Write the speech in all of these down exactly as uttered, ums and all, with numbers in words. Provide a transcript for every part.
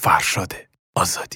فرشاد آزادی.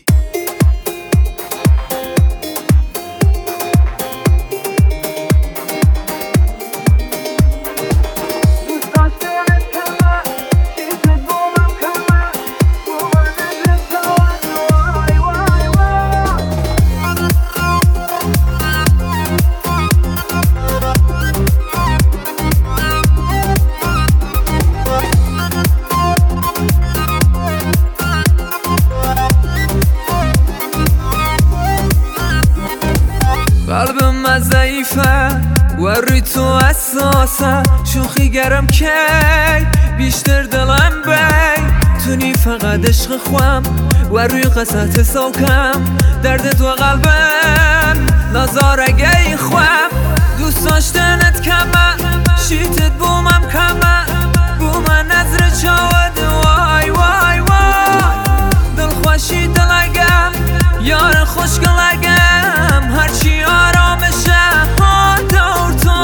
قلبم من ضعیفه و روی تو حساسه، شوخی گرم کی بیشتر دلم بی تونی فقط عشق خوام و روی قصت سوکم درد تو قلبم نظاره گی خوام دوست داشتنت کمه شیتت بومم کمه بومن نظر چاود وای وای وای دل خوشی دلگم یار خوشگلگم هرچی آرامشه ها دور تو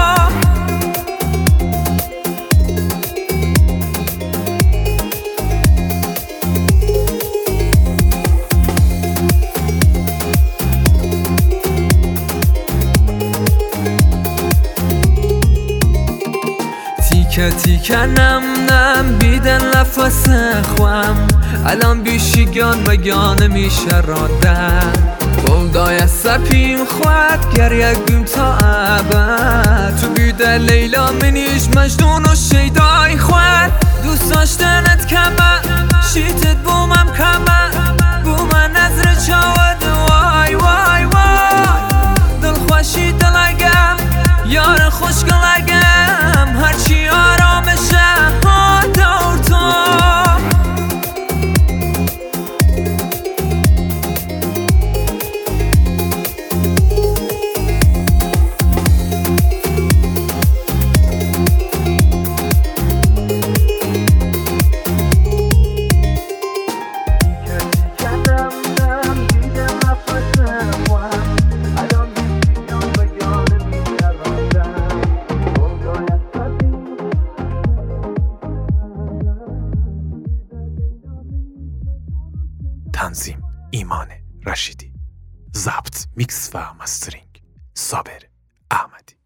تیکه تیکه نم نم بیدن نفس خوام الان بیشیگان مگان میشه رادن بلدای سپیم خواهد گر یک بیم تا ابد تو بیده لیلا منیش مجنون و شیدای خواهد دوست داشتنت کمه شیتت بومم کمه بومن نظر چاود وای وای وای دل خوشی دلگم یار خوشگلگم هرچی آرامشه ها دور تو تنظیم ایمان رشیدی، ضبط میکس و مسترینگ صابر احمدی.